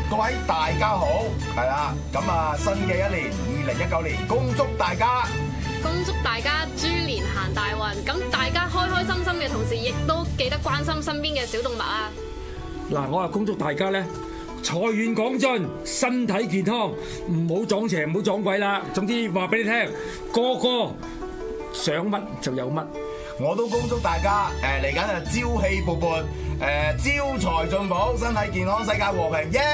各位大家好，係啦，咁啊新嘅一年2019年，恭祝大家豬年行大運。咁大家開開心心嘅同時，亦都記得關心身邊嘅小動物啊！ 嗱，我係恭祝大家咧財源廣進，身體健康，唔好撞邪，唔好撞鬼啦。總之話俾你聽，個個想乜就有乜。 我都恭祝大家嚟緊啊朝氣勃勃，招財進寶，身體健康，世界和平，耶！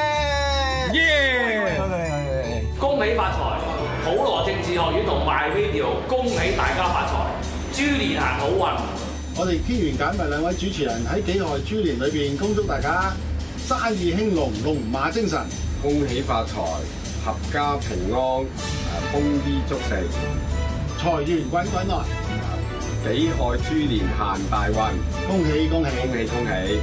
耶！ 恭喜發財！普羅政治學院同 MyRadio 恭喜大家發財，豬年行好運。 我哋天元簡為兩位主持人喺己亥豬年裏邊，恭祝大家生意興隆，龍馬精神， 恭喜發財，合家平安，豐衣足食， 財源滾滾來， 己亥豬年行大運， 恭喜恭喜恭喜恭喜！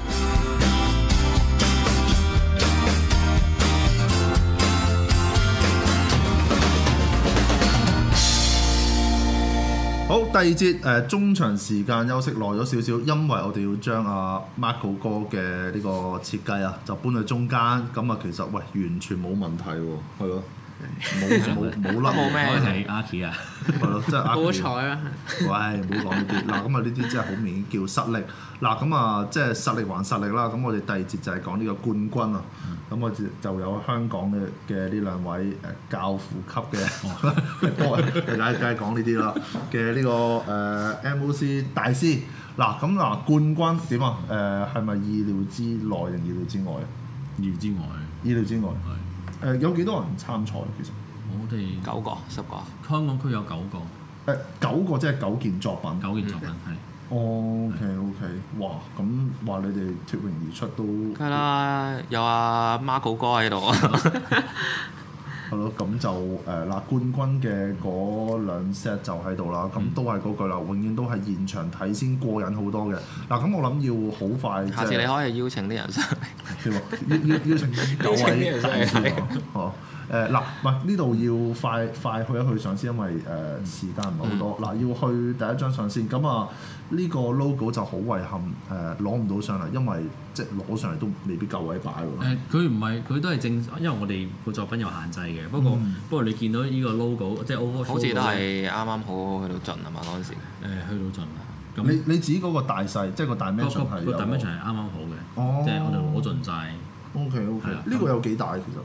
好，第二節中場時間休息耐咗少少，因為我哋要將阿 Marco 哥嘅呢個設計啊，就搬去中間，咁啊其實喂完全冇問題喎，係咯，冇甩冇咩係阿 K 啊， 係咯，即係阿 K 好彩啊！ 喂，唔好講呢啲，嗱咁啊呢啲真係好明顯叫實力，嗱咁啊即係實力還實力啦，咁我哋第二節就係講呢個冠軍啊。咁我就有香港嘅呢兩位教父級嘅，梗係講呢啲啦嘅呢個MOC 大師。嗱咁嗱冠軍點啊？係咪意料之內定意料之外啊？ 意料之外。 意料之外。 係。 有幾多人參賽其實？ 我哋 9個、10個。 香港區有9個。 9個即係9件作品。 9件作品係。 OK，哇！咁話你哋脫穎而出都梗係啦，有阿 Marco 哥喺度。 係咯，咁就冠軍嘅嗰兩 set 就喺度啦，咁都係嗰句啦，永遠都係現場睇先過癮好多嘅。嗱，咁我諗要好快， 下次你可以邀請啲人上嚟。 邀請9位大師喎。嗱，唔係呢度要快去一去上先，因為時間唔係好多。嗱，要去第一張相先，咁啊呢個 logo 就好遺憾攞唔到上嚟，因為即係攞上嚟都未必夠位擺喎。 佢唔係，佢都係正，因為我哋個作品有限制嘅。不過你見到呢個 logo 即係 overall， 好似都係啱啱好去到盡啊嘛嗰陣時。 去到盡啦。 咁你指嗰個大細，即係個 dimension 係個 dimension 係啱啱好嘅，即係我哋攞盡晒。 OK，呢個有幾大其實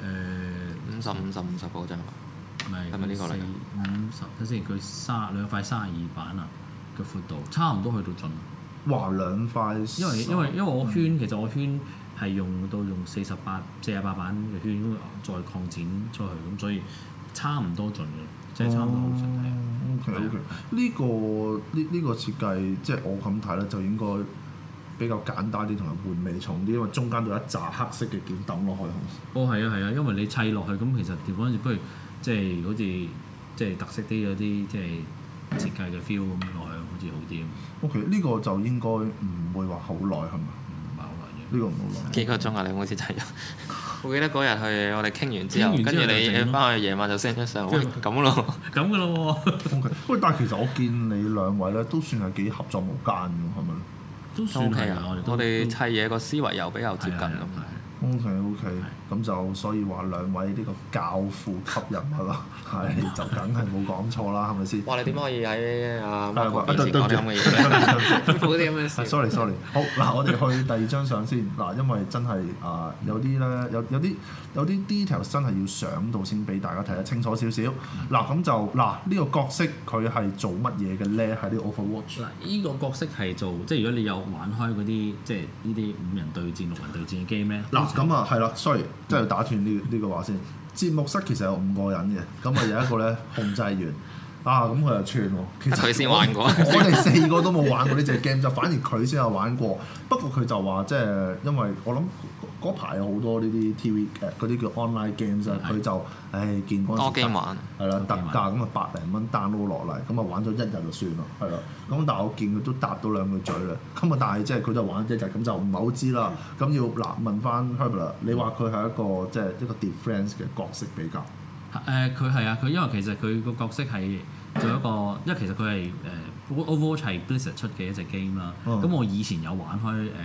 ？50嗰張係咪呢個嚟㗎 ？50，睇先，佢兩塊32板啊嘅闊度，差唔多去到盡。 哇！兩塊， 因為我圈其實我圈係用48板嘅圈再擴展出去，咁所以差唔多盡嘅，即係差唔多好盡係。 OK，呢個設計即係我咁睇咧，就應該比較簡單啲同埋玩味重啲，因為中間有一紮黑色嘅件抌落去。 係啊，因為你砌落去咁，其實調翻轉不如即係好似即係特色啲嗰啲即係設計嘅 feel 咁落去，好似好啲。 OK，呢個就應該唔會話好耐係咪？ 唔係好耐嘅。 呢個唔好耐。 幾個鐘啊？你好似砌咗。我記得嗰日去我哋傾完之後，跟住你翻去夜晚就 send 張相，喂咁咯， 咁嘅咯喎。 OK，喂，但係其實我見你兩位咧都算係幾合作無間㗎，係咪？ 都算係啊！ 我哋砌嘢個思維又比較接近咁。 OK，咁就所以話兩位呢個教父級人物啦，係就梗係冇講錯啦，係咪先？ 哇！你點可以喺阿 Marco 面前講啲咁嘅嘢？冇啲咁嘅事。 sorry，好嗱，我哋去第二張相先嗱，因為真係有啲咧有啲 detail 真係要上到先俾大家睇得清楚少少。嗱咁就呢個角色佢係做乜嘢嘅咧？喺啲 Overwatch 嗱，呢個角色係做即係如果你有玩開嗰啲即係呢啲5人對戰、6人對戰嘅 game 咧。 咁啊，係啦，sorry，即係要打斷呢個話先。節目室其實有5個人嘅，咁啊有一個咧控制員咁佢又串喎。其實佢先玩過， 我哋4個都冇玩過呢隻 game，就反而佢先有玩過。不過佢就話即係因為我諗嗰排有好多呢啲 TV 嗰啲叫 online games 啊，佢就見嗰陣時多 game 玩係啦，特價咁啊100零蚊 download 落嚟，咁啊玩咗1日就算啦，係啦。咁但係我見佢都答到2句嘴啦。咁啊但係即係佢就玩1日，咁就唔係好知啦。咁要問翻 Herbert，你話佢係一個即係一個 defense 嘅角色比較？ 佢係啊，佢因為其實佢個角色係做一個，因為其實佢係Overwatch 係 Blizzard 出嘅一隻 game 啦。咁我以前有玩開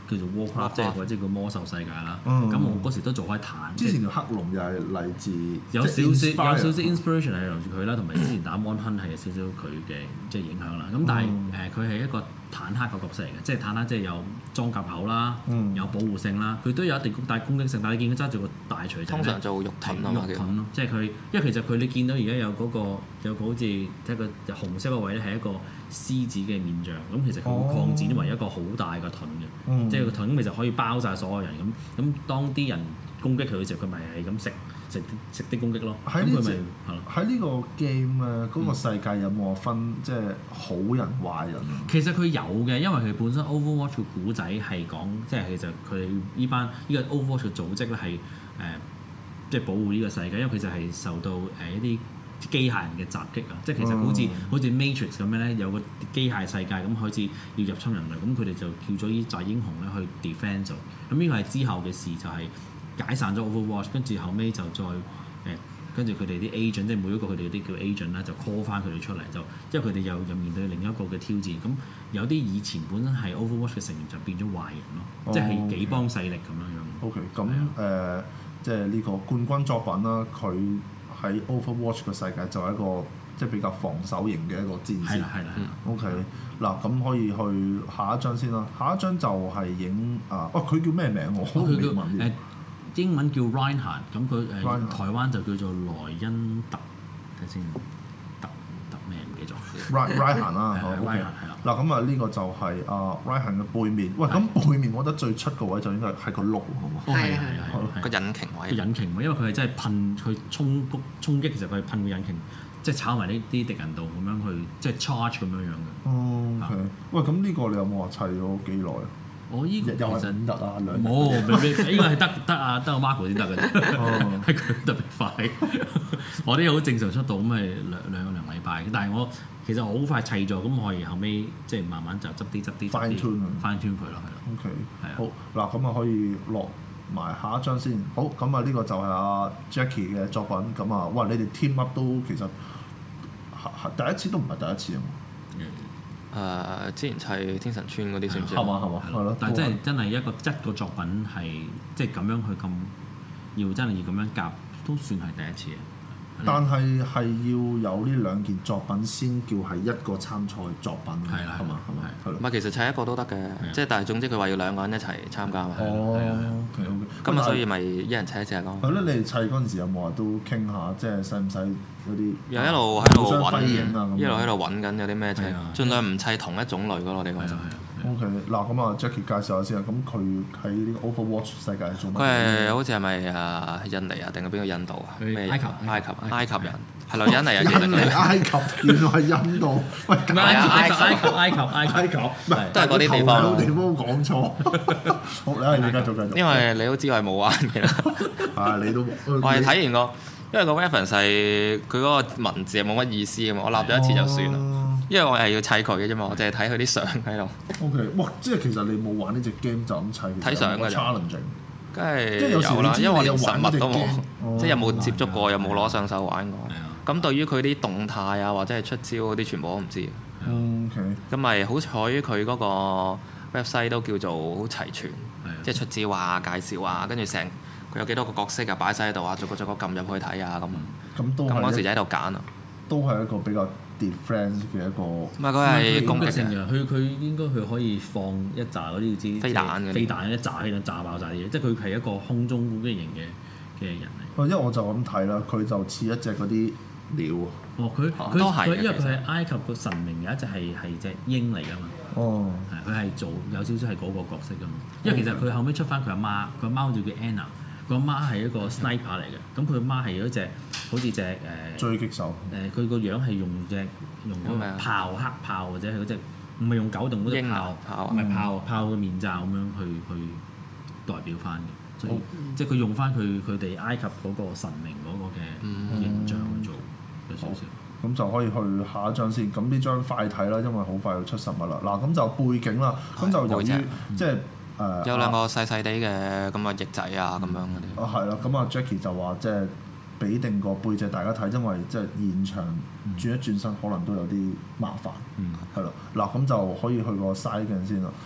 叫做 Warcraft，即係或者叫魔獸世界啦。 嗯咁我嗰時都做開坦， 之前條黑龍又係嚟自有少少 inspire inspiration 係嚟自佢啦，同埋之前打 Mon Hun 係有少少佢嘅即係影響啦。咁但係佢係一個坦克嘅角色嚟嘅，即係坦克即係有裝甲口啦，有保護性啦，佢都有一定大攻擊性，但係你見佢揸住個大錘仔通常做肉盾啊嘛， 肉盾咯，即係佢，因為其實佢你見到而家有個好似一個紅色個位咧係一個獅子嘅面像，咁其實佢會擴展為一個好大嘅盾嘅，即係個盾其實可以包晒所有人咁。咁當啲人攻擊佢嘅時候，佢咪係咁食啲攻擊咯。 喺呢隻喺呢個 game 咧，嗰個世界有冇分即係好人壞人？ 其實佢有嘅，因為佢本身 Overwatch 嘅古仔係講，即係其實佢呢個 Overwatch 嘅組織咧係即係保護呢個世界，因為佢就係受到一啲機械人嘅襲擊啊！即係其實好似 Matrix 咁樣咧，有個機械世界咁開始要入侵人類，咁佢哋就叫咗呢紮英雄咧去 defend 咗。咁呢個係之後嘅事，就係解散咗 Overwatch，跟住後尾就再跟住佢哋啲 agent，即係每一個佢哋啲叫 agent 啦，就 call 翻佢哋出嚟，就因為佢哋又面對另一個嘅挑戰。咁有啲以前本身係 Overwatch 嘅成員就變咗壞人咯，即係幾幫勢力咁樣樣。 OK， 咁即係呢個冠軍作品啦，佢喺 Overwatch 嘅世界就係一個即係比較防守型嘅一個戰士。 係啦。 OK，嗱咁可以去下一張先啦。下一張就係影佢叫咩名我？ 佢叫英文叫 Reinhardt， 咁佢台灣就叫做萊恩特，睇先，特咩唔記得咗。 Reinhardt 啦，好 OK。嗱咁呢個就係Reinhardt 嘅背面。喂，咁背面我覺得最出個位就應該係個轆，好唔好？ 係個引擎位。 個引擎位，因為佢係真係噴佢衝擊，其實佢係噴個引擎，即係炒埋呢啲敵人度咁樣去，即係 charge 咁樣樣嘅。 OK。喂，咁呢個你有冇話砌咗幾耐？ 我依個其實 5日啊，2日。 冇，應該係得阿 Marco 先得嘅啫，係佢特別快。我啲好正常速度咁係兩禮拜，但係我其實我好快砌咗，咁我係後尾即係慢慢就執啲 fine tune 佢咯，係咯。 OK， 係啊。 好嗱，咁可以落埋下一張先。好，咁呢個就係阿 Jackie 嘅作品。咁哇，你哋 team up 都其實第一次都唔係第一次啊。 之前砌天神村嗰啲算唔算？ 係嘛，係咯。 但係真係一個作品係即係咁樣去咁要真係要咁樣夾，都算係第一次。 但係要有呢兩件作品先叫係一個參賽作品。 係啦，係嘛， 唔係，其實砌一個都得嘅，即係但係總之佢話要兩個人一齊參加嘛。 OK。 咁所以咪一人砌一隻咯。 係咯，你哋砌嗰陣時有冇話都傾下，即係使唔使嗰啲？ 又一路喺度揾， 一路喺度揾緊有啲咩砌，盡量唔砌同一種類嘅咯。我哋講就。 OK，嗱咁Jackie 介紹下先啊。咁佢喺呢個 Overwatch 世界係做乜？ 佢係好似係咪印尼啊？定係邊個印度啊？埃及人係女人嚟啊！ 印尼埃及原來係印度。喂，埃及， 都係嗰啲地方。 地方講錯。好，你繼續。 因為你都知我係冇玩嘅啦。 你都我係睇完個，因為個 reference 係佢嗰個文字係冇乜意思嘅嘛，我立咗一次就算啦。因為我係要砌佢嘅啫嘛，我淨係睇佢啲相喺度。 OK，哇！即係其實你冇玩呢隻 game 就咁砌， 睇相㗎咋。梗係有啦，因為我連實物都冇，即係有冇接觸過，又冇攞上手玩過。咁對於佢啲動態啊，或者係出招嗰啲，全部都唔知。 OK。 咁咪好彩佢嗰個 website 都叫做好齊全，即係出招啊、介紹啊，跟住成佢有幾多個角色啊擺晒喺度啊，逐個撳入去睇啊咁。咁嗰時就喺度揀啊。 都係一個比較 defense 嘅一個。唔係佢係攻擊性嘅，佢應該佢可以放一紮嗰啲知飛彈嘅， 飛彈一炸喺度炸爆晒啲嘢，即係佢係一個空中攻擊型嘅人嚟。 因為我就咁睇啦，佢就似一隻嗰啲鳥。 佢因為佢係埃及個神明有一隻係隻鷹嚟㗎嘛。佢係做有少少係嗰個角色㗎嘛。因為其實佢後尾出翻佢阿媽，佢阿媽好似叫 Anna。佢阿媽係一個 sniper 嚟嘅，咁佢阿媽係嗰隻好似隻狙擊手。 佢個樣係用嗰個炮黑炮或者係嗰隻唔係用狗洞嗰隻炮，唔係炮嘅面罩咁樣去代表翻嘅，所以即係佢用翻佢哋埃及嗰個神明嗰個嘅形象去做有少少。 咁就可以去下一張先。咁呢張快睇啦，因為好快要出實物啦。嗱，咁就背景啦，咁就由於即係。 有兩個細細地嘅咁嘅翼仔啊，咁樣嗰啲。 係啦，咁Jackie 就話即係俾定個背脊大家睇，因為即係現場轉一轉身可能都有啲麻煩。係咯，嗱咁就可以去個 side 鏡先啦。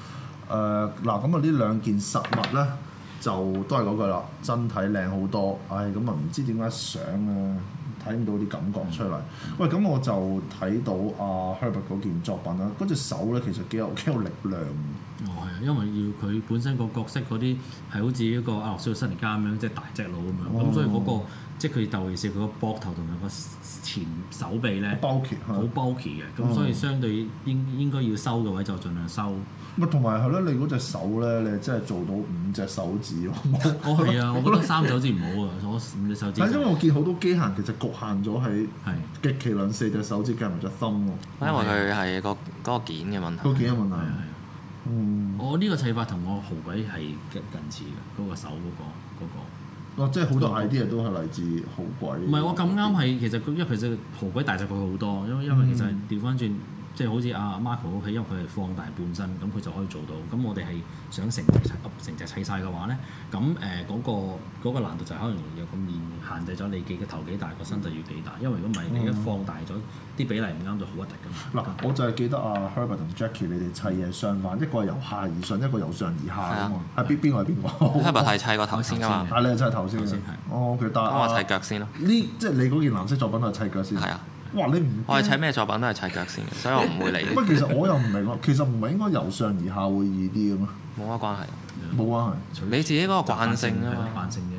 咁啊呢兩件實物咧就都係嗰句啦，真體靚好多。咁啊唔知點解相啊睇唔到啲感覺出嚟。喂，咁我就睇到阿 Herbert 嗰件作品啦，嗰隻手咧其實幾有力量。 係啊，因為要佢本身個角色嗰啲係好似一個阿諾舒華辛力加咁樣，即係大隻佬咁樣。咁所以嗰個即係佢尤其是佢個膊頭同埋個前手臂咧，好 bulky 嘅。咁所以相對應該要收嘅位就盡量收。 同埋係咯，你嗰隻手咧，你真係做到5隻手指喎。 係啊，我覺得3隻手指唔好啊，我5隻手指。 因為我見好多機械人其實局限咗喺極其量4隻手指計唔隻 thumb 喎。 因為佢係嗰個件嘅問題。 個件嘅問題。 我呢個砌法同我豪鬼係近似嘅，嗰個手嗰個。 即係好多 idea 都係嚟自豪鬼。 唔係，我咁啱係其實因為其實豪鬼大隻過佢好多，因為其實調翻轉。即係好似阿 Marco 屋企，因為佢係放大半身，咁佢就可以做到。咁我哋係想成隻砌晒嘅話咧，咁嗰個難度就可能有個面限制咗你嘅頭幾大，個身就要幾大。因為如果唔係，你一放大咗啲比例唔啱就好核突㗎嘛。 嗱，我就係記得阿 Herbert 同 Jackie 你哋砌嘢相反，一個係由下而上，一個由上而下啊嘛。係邊個係邊個 ？Herbert 係砌個頭先㗎嘛。 你係砌頭先嘅。但係我砌腳先咯。 即係你嗰件藍色作品都係砌腳先。 係啊。 哇！你唔我係砌咩作品都係砌腳先嘅，所以我唔會理。 其實我又唔明喎，其實唔係應該由上而下會易啲嘅咩？ 冇乜關係。 冇關係。 你自己嗰個慣性啊嘛。 慣性啫。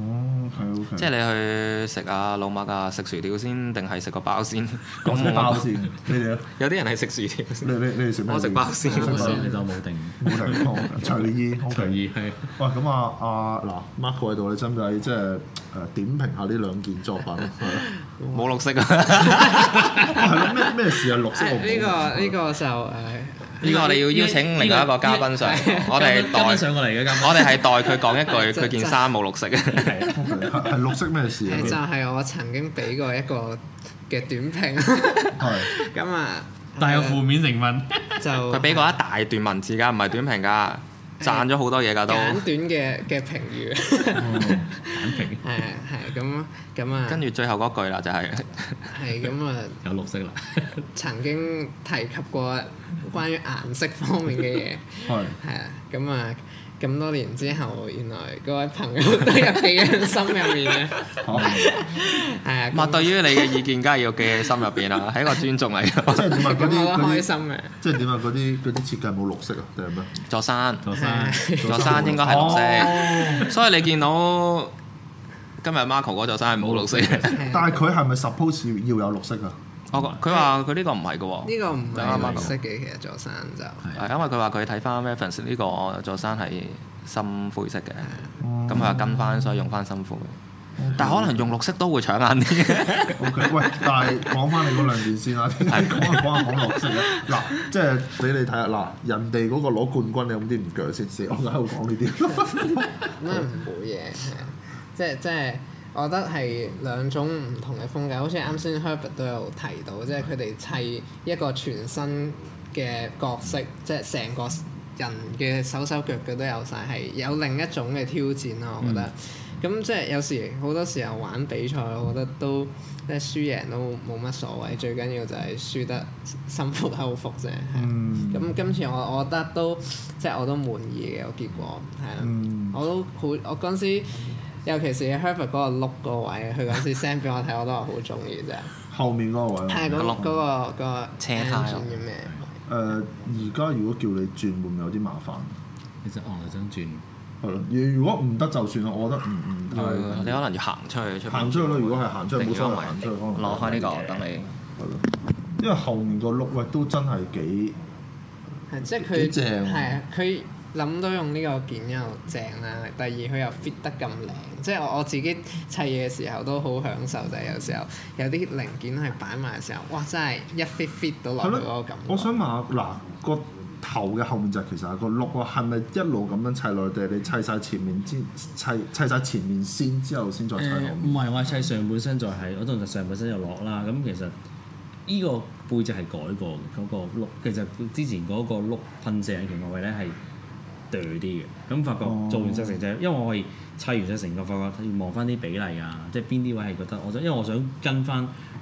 OK。 即係你去食啊老麥啊，食薯條先定係食個包先？ 我食包先。你哋咧？ 有啲人係食薯條。 你哋食咩？ 我食包先。 你就冇定。 隨意。 隨意係。 喂，咁嗱 Marco 喺度，你真係即係點評下呢兩件作品？ 冇綠色啊！ 係咯，咩事啊？綠色呢個就呢個我哋要邀請另外一個嘉賓上，我哋代上過嚟嘅嘉賓， 我哋係代佢講一句，佢件衫冇綠色嘅。 係綠色咩事啊？ 就係我曾經俾過一個嘅短評。咁啊， 帶有負面成分。 就佢俾過一大段文字㗎，唔係短評㗎。賺咗好多嘢㗎都。 簡短嘅評語。 簡評。 係咁啊。 跟住最後嗰句啦，就係。 係咁啊。 有綠色啦。 曾經提及過關於顏色方面嘅嘢。係啊，咁啊。咁多年之後，原來嗰位朋友都有記喺心入面嘅。係啊。 咁對於你嘅意見，梗係要記喺心入邊啦，係一個尊重嚟嘅。 即係點啊？嗰啲開心嘅。 即係點啊？嗰啲設計冇綠色啊？定係咩？ 座山應該係綠色，所以你見到今日 Marco 嗰座山係冇綠色嘅。 但係佢係咪 suppose 要有綠色啊？ 佢話佢呢個唔係嘅喎。 呢個唔係綠色嘅，其實座山就係因為佢話佢睇翻 reference 呢個座山係深灰色嘅，咁佢話跟翻，所以用翻深灰。但係可能用綠色都會搶眼啲。 OK， 喂，但係講翻你嗰兩件先啦，講綠色啊！嗱，即係俾你睇下嗱，人哋嗰個攞冠軍，你有冇啲唔鋸先？我喺度講呢啲。 咁啊唔會嘅，即係。我覺得係兩種唔同嘅風格，好似啱先 Herbert 都有提到，即係佢哋砌一個全新嘅角色，即係成個人嘅手腳腳都有晒，係有另一種嘅挑戰咯。我覺得，咁即係有時好多時候玩比賽，我覺得都即係輸贏都冇乜所謂，最緊要就係輸得心服口服啫。咁今次我覺得都即係我都滿意嘅個結果，係啦。我嗰陣時。尤其是 Herbert 嗰個碌個位，佢嗰陣時 send 俾我睇，我都係好中意啫。 後面嗰個位。 係嗰個車胎轉嘅咩？ 而家如果叫你轉，會唔會有啲麻煩？ 其實我係想轉。 係咯，如果唔得就算啦，我覺得唔太。 你可能要行出去。 行出去咯，如果係行出去冇所謂，行出去可能。 攞開呢個等你。 係咯，因為後面個碌位都真係幾。 係即係佢。 幾正。 係啊，佢。諗到用呢個件又正啦，第二佢又 fit 得咁靚，即係我自己砌嘢嘅時候都好享受，就係有時候有啲零件係擺埋嘅時候，哇！真係一 fit 到落去嗰個感覺。 我想問下嗱，個頭嘅後面就其實係個碌喎，係咪一路咁樣砌落去？定你砌晒前面先砌晒前面先之後先再砌後面？ 唔係，我係砌上半身再係，我通常上半身就落啦。咁其實呢個背脊係改過嘅，嗰個碌其實之前嗰個碌噴射引擎個位咧係。對啲嘅，咁發覺做完石成就，因為我係砌完石成個發覺要望翻啲比例啊，即係邊啲位係覺得因為我想跟翻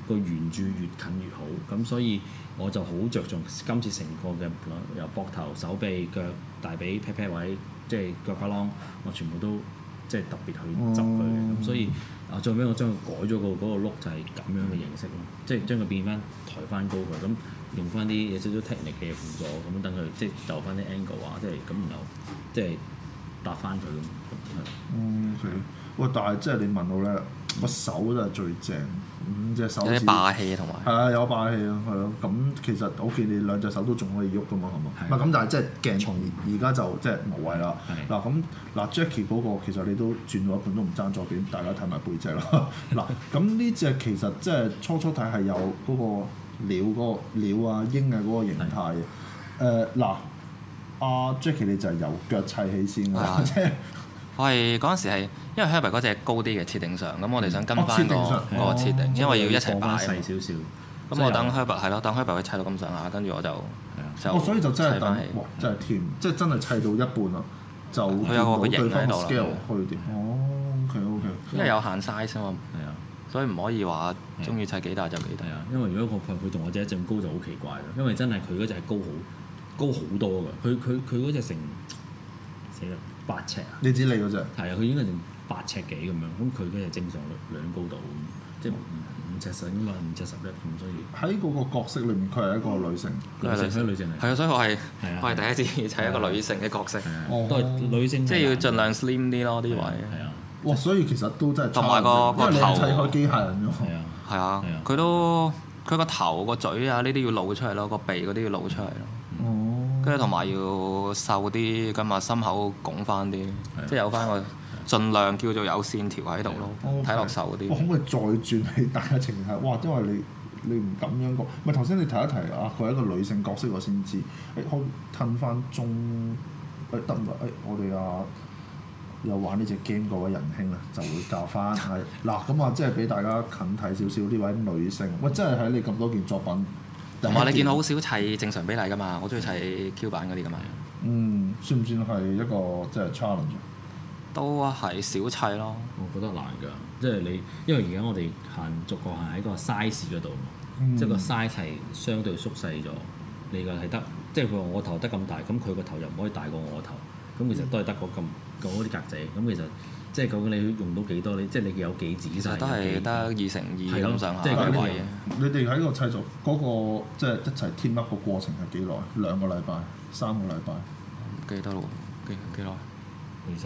個原著越近越好。咁所以我就好着重今次成個嘅由膊頭、手臂、腳、大髀、pat pat 位，即係腳架啷，我全部都即係特別去執佢嘅。咁所以最尾我將佢改咗嗰個 look 就係咁樣嘅形式咯，即係將佢變翻抬翻高佢，咁用翻啲有少少 technique 嘅輔助，咁等佢即係就翻啲 angle 啊，即係咁然後即係搭翻佢咁。 OK，喂，但係即係你問我咧，個手都係最正，隻手指有啲霸氣同埋係啊，有霸氣啊，係咯。咁其實我見你兩隻手都仲可以喐噶嘛，係嘛？唔係咁，但係即係鏡頭而家就即係無謂啦。嗱咁嗱 Jackie 嗰個其實你都轉咗一半都唔爭咗，俾大家睇埋背脊啦。嗱咁呢隻其實即係初睇係有嗰個鳥嗰個鳥啊鷹嘅嗰個形態嘅。嗱，阿 Jackie 你就係由腳砌起先㗎，即係。 我係嗰陣時係因為 Herbert 嗰隻高啲嘅設定上，咁我哋想跟翻個設定，因為要一齊擺細少少。 咁我等 Herbert 係咯，等 Herbert 佢砌到咁上下，跟住我就所以就真係等，哇！真係甜，即係真係砌到一半啦，就佢有個型喺度 scale 去點。OK。 因為有限 size 啊嘛，係啊，所以唔可以話中意砌幾大就幾大。 因為如果佢同我隻一隻咁高就好奇怪啦，因為真係佢嗰隻係高好多㗎，佢嗰隻成死啦8尺啊！ 你指你嗰隻？ 係啊，佢應該成8尺幾咁樣，咁佢嗰隻正常兩高度，即係5尺10嘛，5尺11咁，所以喺嗰個角色裏面，佢係一個女性， 女性嚟。 係啊，所以我係第一次砌一個女性嘅角色， 都係女性， 即係要盡量 slim 啲咯啲位。係啊， 哇！所以其實都真係同埋個頭砌開機械人㗎。 係啊，佢個頭個嘴啊呢啲要露出嚟咯，個鼻嗰啲要露出嚟咯。跟住同埋要瘦啲，咁啊心口拱翻啲，即係有翻個盡量叫做有線條喺度咯，睇落瘦啲。 可唔可以再轉俾大家情態？哇！因為你唔咁樣講，唔係頭先你提一提啊，佢係一個女性角色我先知。可以褪翻中得唔得？我哋有玩呢隻 game 嗰位仁兄啊，就會教翻係嗱咁啊，即係俾大家近睇少少呢位女性。喂，真係喺你咁多件作品。 同埋你見到好少砌正常比例噶嘛，我中意砌 Q 版嗰啲噶嘛。 算唔算係一個即係 challenge？ 都係少砌咯。 我覺得難㗎，即係你因為而家我哋逐個行喺個 size 嗰度，即係個 size 係相對縮細咗。你個係得，即係佢話我頭得咁大，咁佢個頭又唔可以大過我頭，咁其實都係得嗰啲格仔。咁其實即係究竟你用到幾多？即係你有幾仔細？ 都係得2乘2咁上下即係嗰位。 你哋喺個製作嗰個即係一齊 team up 個過程係幾耐？2個禮拜、3個禮拜？ 唔記得咯，幾耐？ 其實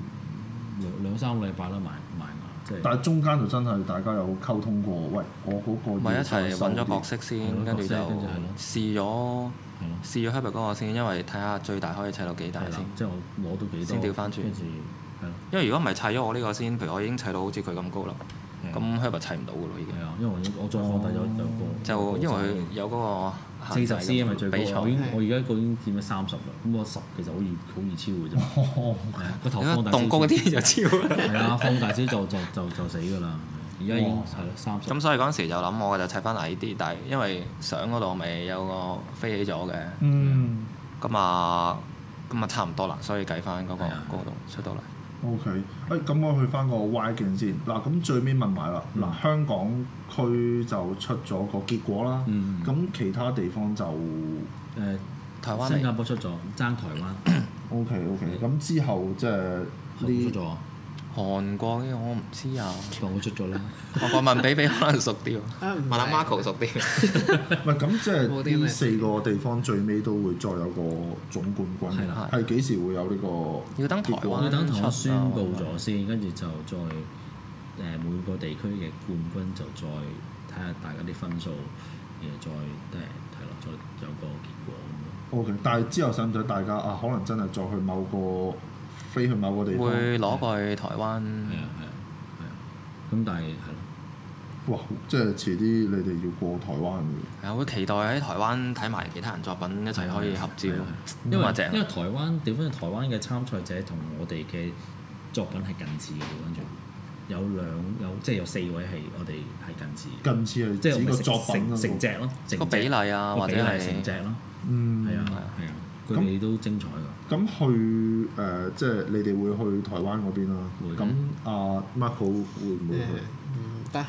2-3個禮拜啦，埋牙即係。 但係中間就真係大家有溝通過，喂，我嗰個咪一齊揾咗角色先，跟住就試咗 Herbert 嗰個先，因為睇下最大可以砌到幾大先。 即係我攞到幾多先調翻轉。因為如果唔係砌咗我呢個先，譬如我已經砌到好似佢咁高啦，咁 Herbert 砌唔到㗎咯已經。 係啊，因為我再放大咗兩個。 就因為佢有嗰個 40 cm 咪最高。 比賽我而家已經見咗30啦，咁我10其實好易超嘅啫。個頭放大動高嗰啲就超。 係啊，放大啲就死㗎啦。而家已經係30。 咁所以嗰陣時就諗我就砌翻矮啲，但係因為相嗰度咪有個飛起咗嘅。咁啊差唔多啦，所以計翻嗰個高度出到嚟。 OK，咁我去翻個 Y 鏡先。嗱，咁最尾問埋啦。嗱，香港區就出咗個結果啦。咁其他地方就台灣、 新加坡出咗，爭台灣。 OK，咁之後即係呢出咗。 韓國嘅我唔知啊， 韓國出咗啦。 韓國問比可能熟啲喎，問阿 Marco 熟啲。 唔係咁，即係呢4個地方最尾都會再有個總冠軍。係幾時會有呢個？ 要等台灣， 要等台灣宣佈咗先，跟住就再每個地區嘅冠軍就再睇下大家啲分數，然後再睇落，再有個結果咁咯。 OK，但係之後使唔使大家可能真係再去飛去某個地方？ 會攞過去台灣。 係啊。咁但係係咯。 哇！即係遲啲你哋要過台灣嘅。係啊，會期待喺台灣睇埋其他人作品一齊可以合照。 因為台灣調翻台灣嘅參賽者同我哋嘅作品係近似嘅，調翻轉即係有4位係我哋係近似。 近似係即係個作品成隻咯， 個比例啊，或者係成隻咯。係啊。佢哋都精彩㗎。 咁去即係你哋會去台灣嗰邊啦。咁Marco 會唔會去？ 得閒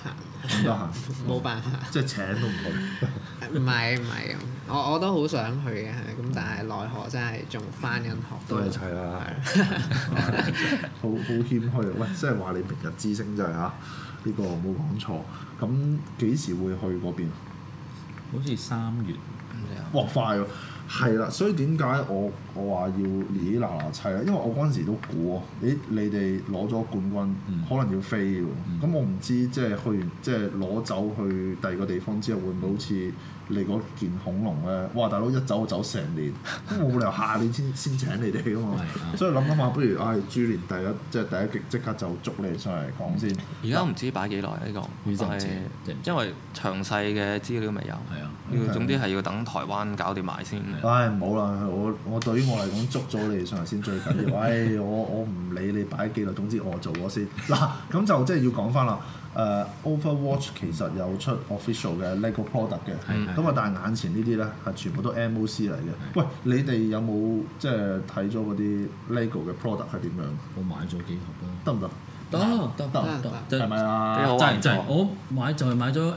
唔得閒， 冇辦法。 即係請都唔去。 唔係，我都好想去嘅，咁但係奈何真係仲翻緊學。 都係齊啦，好謙虛啊！喂，即係話你明日之星真係嚇，呢個冇講錯。咁幾時會去嗰邊？ 好似3月。 哇，快喎！係啦，所以點解我話要哩嗱嗱砌咧？因為我嗰陣時都估喎，你哋攞咗冠軍，可能要飛喎。咁我唔知即係去完即係攞走去第二個地方之後，會唔會好似你嗰件恐龍咧？哇！大佬一走就走成年，咁我冇理由下年先請你哋噶嘛。所以諗下，不如豬年第一擊即刻就捉你上嚟講先。 而家唔知擺幾耐呢個，因為詳細嘅資料未有。 係啊， 要總之係要等台灣搞掂埋先。 唉，唔好啦，我對於我嚟講捉咗你上嚟先最緊要。唉，我唔理你擺幾耐，總之我做咗先。嗱，咁就即係要講翻啦。Overwatch 其實有出 official 嘅 LEGO product 嘅，咁啊但係眼前呢啲咧係全部都 MOC 嚟嘅。喂，你哋有冇即係睇咗嗰啲 LEGO 嘅 product 係點樣？ 我買咗幾盒啦。 得唔得？ 得， 係咪啊？ 就係我買咗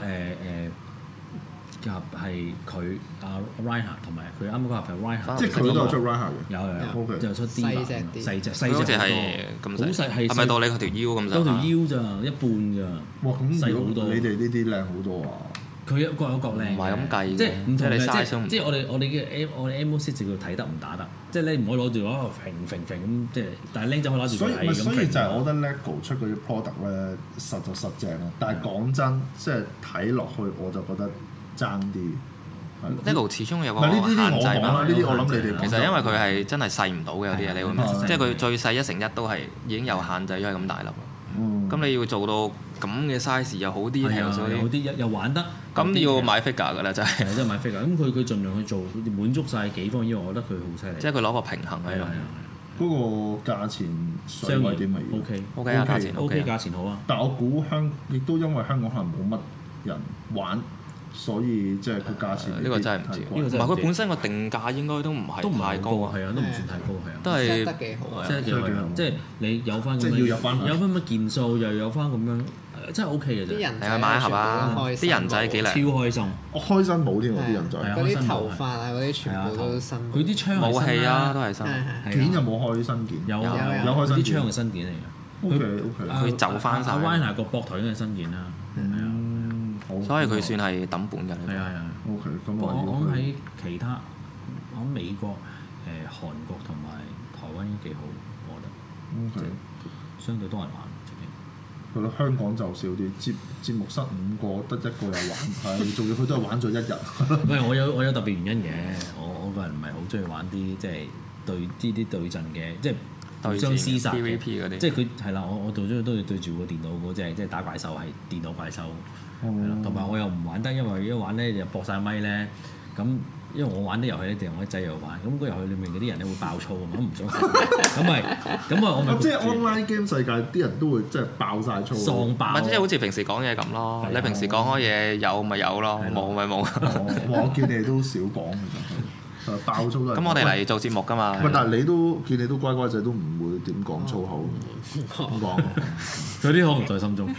夾係佢阿 Reinhardt 同埋佢啱啱嗰盒係 Reinhardt， 即係佢都有出 Reinhardt 嘅。 有，就出啲細隻好似係咁細，係咪到你條腰咁細？ 到條腰咋，一半咋。 哇！咁細好多。 你哋呢啲靚好多啊！ 佢各有各靚。 唔係咁計， 即係唔同嘅。即係我哋 MOC 就叫睇得唔打得，即係你唔可以攞住嗰平咁，即係但係僆仔可以攞住佢係咁。 所以就係我覺得 LEGO 出嗰啲 product 咧實就實正咯，但係講真，即係睇落去我就覺得爭啲。 LEGO 始終有個限制嘛。 呢啲我諗你哋其實因為佢係真係細唔到嘅有啲嘢，你會即係佢最細1/1都係已經有限制咗係咁大粒。咁你要做到咁嘅 size 又好啲， 又好啲又玩得。 咁要買 figure 㗎啦，真係。 真係買 figure。咁佢盡量去做滿足晒幾方面，我覺得佢好犀利。 即係佢攞個平衡喺度。 嗰個價錢相對點咪 OK 啊，價錢 OK，價錢好啊。 但係我估亦都因為香港可能冇乜人玩。所以即係個價錢呢個真係唔知，唔係佢本身個定價應該都唔係太高， 係啊，都唔算太高，係啊， 都係得幾好啊， 即係你有翻咁樣，有翻乜件數，又有翻咁樣，真係 OK 嘅啫。 啲人係買一盒啊，啲人仔幾靚， 超開心。 我開心冇添喎，啲人仔。 嗰啲頭髮啊，嗰啲全部都新。 佢啲槍武器啊，都係新。 件有冇開新件？ 有開新件。 啲槍係新件嚟嘅。 OK。 佢就翻晒。 Reinhardt個膊頭已經係新件啦。係啊。 所以佢算係抌本㗎。 係啊。 OK，咁我諗喺其他，我諗美國、韓國同埋台灣已經幾好，我覺得。 OK。 相對多人玩。 係咯，香港就少啲，節目室5個得1個有玩，係仲要佢都係玩咗1日。 唔係，我有特別原因嘅，我個人唔係好中意玩啲即係啲對陣嘅，即係互相廝殺嘅。即係佢係啦，我最中意都要對住個電腦嗰隻，即係打怪獸係電腦怪獸。同埋我又唔玩得，因為一玩咧就駁晒咪咧，咁因為我玩啲遊戲咧，定我啲仔又玩，咁個遊戲裡面嗰啲人咧會爆粗啊嘛，我唔想咁我咪即係 online game 世界啲人都會即係爆晒粗， 喪爆， 或者好似平時講嘢咁咯，你平時講開嘢有咪有咯，冇咪冇。 我見你哋都少講其實，爆粗都係。 咁我哋嚟做節目㗎嘛。 但係見你都乖乖仔，都唔會點講粗口。咁講， 有啲可能在心中。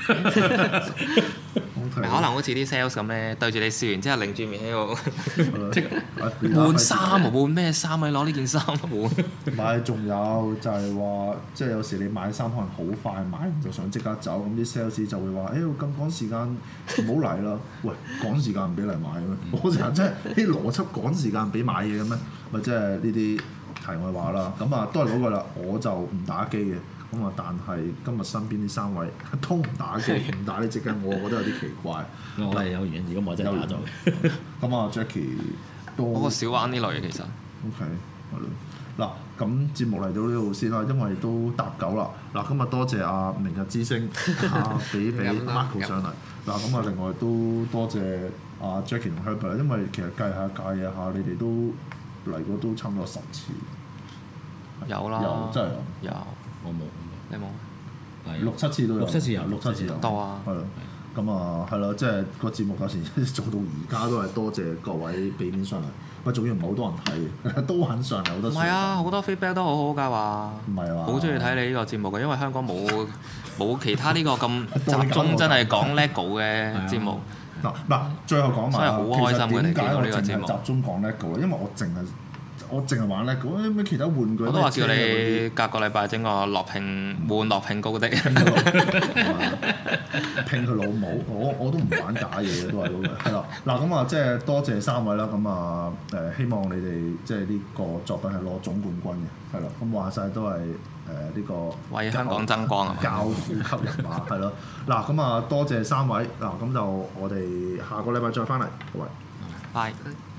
可能好似啲 sales 咁咧，對住你笑完之後，擰住面喺度，即換衫啊！換咩衫啊？攞呢件衫換。 唔係，仲有就係話，即係有時你買衫可能好快買完就想即刻走，咁啲 sales 就會話：咁趕時間唔好嚟啦！喂，趕時間唔俾嚟買咩？我成日即係啲邏輯趕時間俾買嘢嘅咩？咪即係呢啲題外話啦。咁啊，都係嗰句啦，我就唔打機嘅。咁啊，但係今日身邊啲3位都唔打機，唔打呢隻嘅，我覺得有啲奇怪。 我係有原因，如果我真係打咗。 咁啊 ，Jackie 都我少玩呢類其實。 OK，係咯。嗱，咁節目嚟到呢度先啦，因為都搭夠啦。嗱，今日多謝阿明日之星俾 Marco 上嚟。嗱，咁啊，另外都多謝阿 Jackie 同 Herbert，因為其實計下，你哋都嚟過都差唔多10次。 有啦。 有真係有。 有。 我冇， 你冇？ 6-7次都有。 6-7次有。 多啊。 係咯。 咁啊係咯，即係個節目有時做到而家都係多謝各位俾面上嚟。喂，仲要唔係好多人睇，都肯上嚟好多。 唔係啊，好多 feedback 都好好㗎話。 唔係話。 好中意睇你呢個節目嘅，因為香港冇其他呢個咁集中真係講 LEGO 嘅節目。 嗱，最後講埋， 所以好開心嘅，你見到呢個節目。 集中講 LEGO 咧，因為我淨係玩 LEGO，咩其他玩具？ 我都話叫你隔個禮拜整個換樂拼高的。 拼佢老母，我都唔玩假嘢嘅，都係嗰個。係啦，嗱咁啊，即係多謝3位啦。咁啊希望你哋即係呢個作品係攞總冠軍嘅，係啦。咁話晒都係呢個為香港爭光啊！ 教父級人馬係咯。嗱咁啊，多謝3位。嗱咁就我哋下個禮拜再翻嚟，各位。 拜。